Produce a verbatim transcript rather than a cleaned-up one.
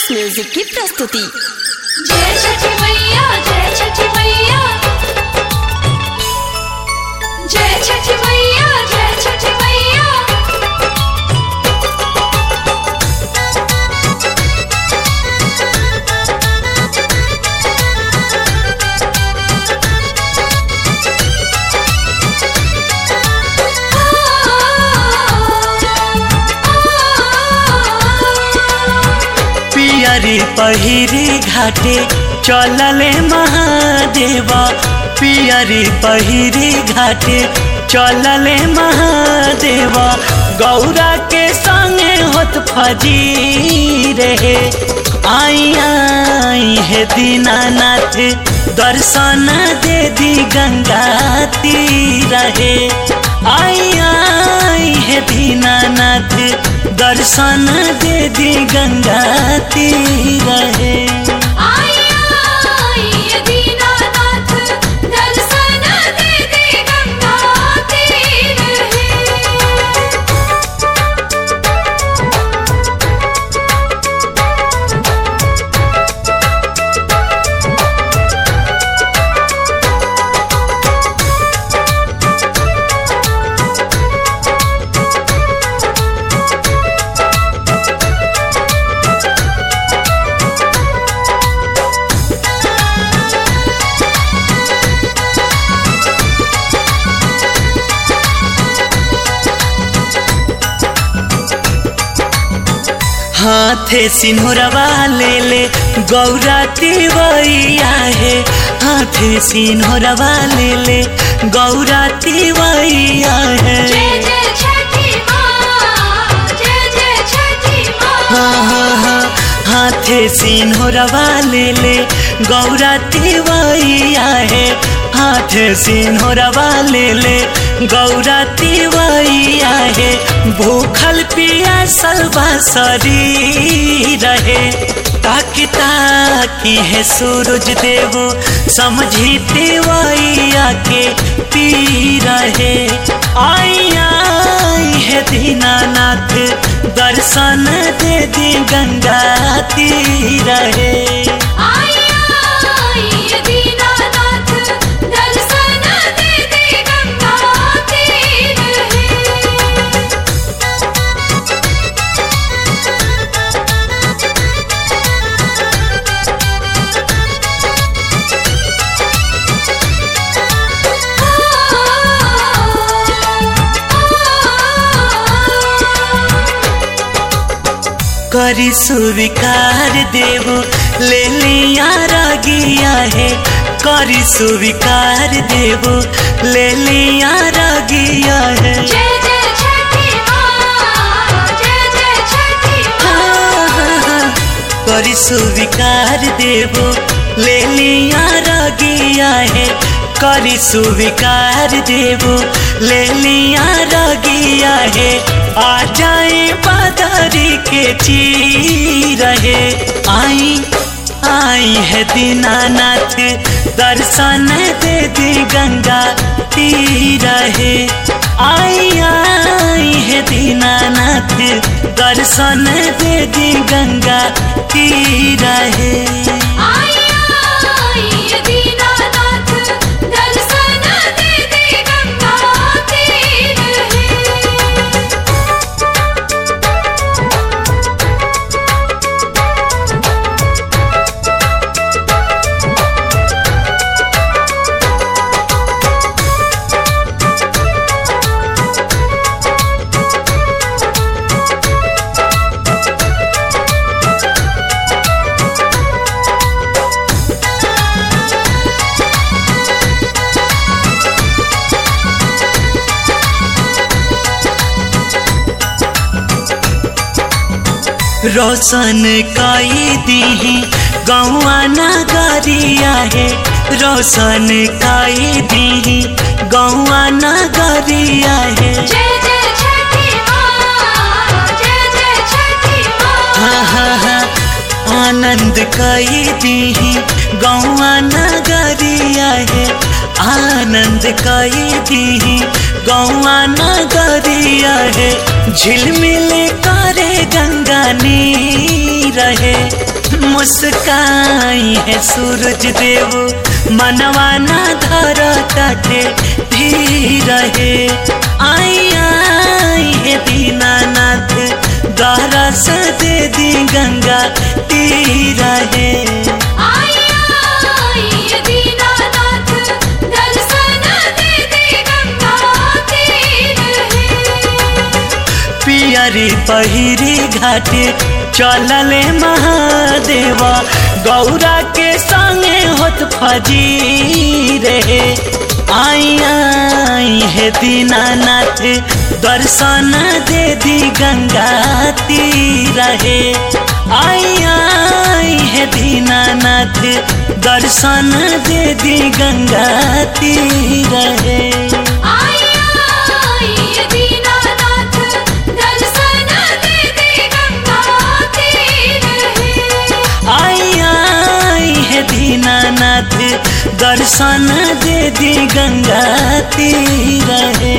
आकाश music की प्रस्तुति। जय छठी मैया, जय छठी मैया, जय छठी मैया, जय छठी मैया। पियरी पहिरी घाटे चलले महादेवा, पियरी पहिरी घाटे चलले महादेवा, गौरा के संगे होत फजी रहे। आई आई है दीनानाथ दर्शन दे दी गंगा तीरे। आई आई है दीनानाथ दर्शन दे दी गंगा तीरे। आई आई ये दीनानाथ दर्शन दे दी गंगा तीरे। हाथे सिन्होरवा ले ले गौरा तिवैया है, हाथे सिन्होरवा ले ले गौरा तिवैया है। जय जय छठी माँ, जय जय छठी माँ। हाँ हाँ हाँ हाथे सिन्होरवा ले ले गौरा तिवैया है, हाथे सिन्होरवा ले ले गौरा तिवैया है। भूखल पियासल बासरी रहे, ताकि ताकि है सूरज देव समझी तिवैया के पी रहे। आई आई है दीनानाथ दर्शन दे दी गंगा तीरे। आई आई ये दीनानाथ दर्शन दे दी गंगा तीरे। करी स्वीकार देव ले लिया रागिया है, करी स्वीकार देव ले लिया रागिया है। जय जय छठी माँ, जय जय छठी माँ। करी स्वीकार देव ले लिया रागिया है, करी स्वीकार देव ले लिया रागिया है। आ जाए बादरी के ची रहे। आई आई है दीनानाथ दर्शन दे दी गंगा तीरे। आई आई है दीनानाथ दर्शन दे दी गंगा तीरे। आई आई ये दीनानाथ दर्शन दे दी गंगा तीरे। रोशन काई दी गौआ नगरिया है, रोशन काई दी गौआ नगरिया है। जय जय छठी माँ, जय जय छठी माँ। हाँ हाँ हाँ आनंद काई दी गौआ नगरिया है, आनंद काई दी गौआ नगरिया है। झिलमिल करे गंगा नी रहे मुस्काई है सूरज देव मनवा ना धर ताटे धीर है आई आई है दीनानाथ दरस दे दी गंगा तीर है आई आई दीनानाथ दर्शन दे दे गंगा तीर है। पियरी पहिरी घाटे चलले महादेवा गौरा के संगे होत फजी रे आई आई है दीनानाथ दर्शन दे दी गंगा तीर है आई आई है दीनानाथ दर्शन दे दी गंगा तीर है आई आई दीनानाथ दर्शन दे दे गंगा तीर है। आई आई है दीनानाथ दर्शन दे दी गंगा तीर है।